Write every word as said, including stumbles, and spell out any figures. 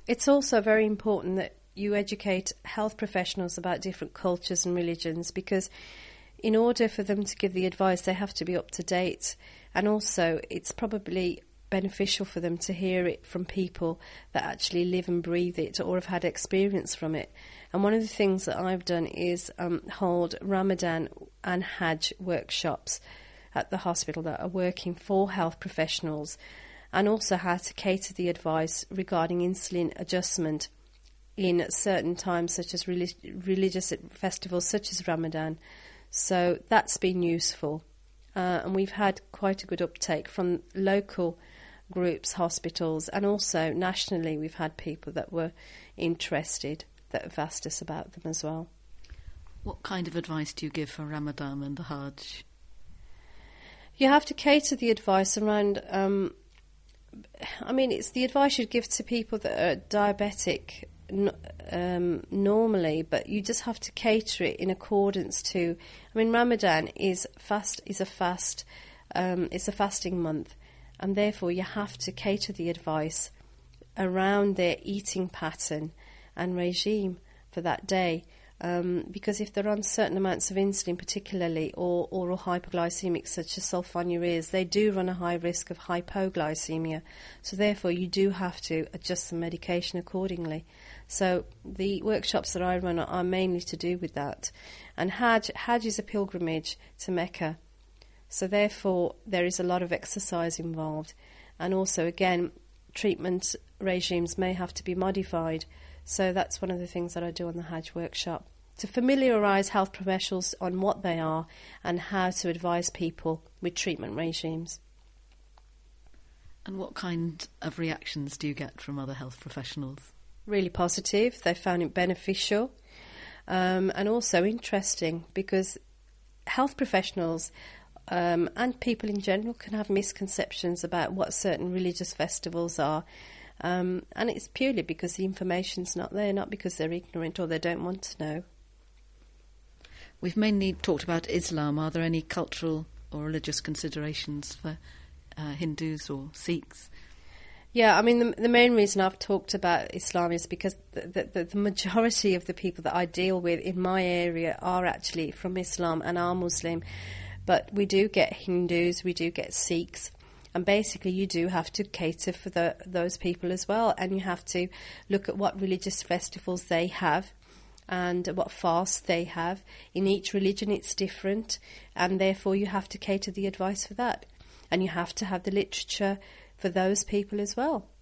It's also very important that you educate health professionals about different cultures and religions, because in order for them to give the advice, they have to be up to date. And also, it's probably beneficial for them to hear it from people that actually live and breathe it or have had experience from it. And one of the things that I've done is um, hold Ramadan and Hajj workshops at the hospital that are working for health professionals, and also how to cater the advice regarding insulin adjustment in certain times, such as relig- religious festivals such as Ramadan. So that's been useful. Uh, and we've had quite a good uptake from local groups, hospitals, and also nationally we've had people that were interested that have asked us about them as well. What kind of advice do you give for Ramadan and the Hajj? You have to cater the advice around, um, I mean, it's the advice you'd give to people that are diabetic um, normally, but you just have to cater it in accordance to, I mean, Ramadan is fast, is a fast, um, it's a fasting month, and therefore you have to cater the advice around their eating pattern and regime for that day. Um, because if they're on certain amounts of insulin, particularly, or oral hypoglycemics such as sulfonylureas, they do run a high risk of hypoglycemia. So therefore you do have to adjust the medication accordingly. So the workshops that I run are, are mainly to do with that. And Hajj, Hajj is a pilgrimage to Mecca. So therefore there is a lot of exercise involved. And also, again, treatment regimes may have to be modified. So that's one of the things that I do on the Hajj workshop, to familiarise health professionals on what they are and how to advise people with treatment regimes. And what kind of reactions do you get from other health professionals? Really positive. They found it beneficial um, and also interesting, because health professionals um, and people in general can have misconceptions about what certain religious festivals are. Um, and it's purely because the information's not there, not because they're ignorant or they don't want to know. We've mainly talked about Islam. Are there any cultural or religious considerations for uh, Hindus or Sikhs? Yeah, I mean, the, the main reason I've talked about Islam is because the, the, the majority of the people that I deal with in my area are actually from Islam and are Muslim. But we do get Hindus, we do get Sikhs. And basically you do have to cater for the, those people as well, and you have to look at what religious festivals they have and what fasts they have. In each religion it's different, and therefore you have to cater the advice for that. And you have to have the literature for those people as well.